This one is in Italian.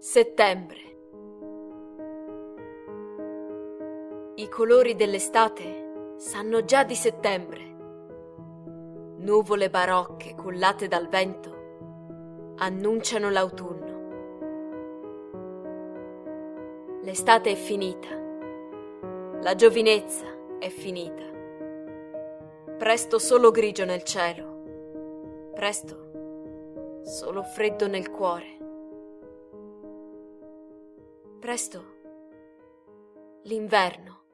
Settembre. I colori dell'estate sanno già di settembre. Nuvole barocche cullate dal vento annunciano l'autunno. L'estate è finita. La giovinezza è finita. Presto solo grigio nel cielo. Presto solo freddo nel cuore. Presto l'inverno.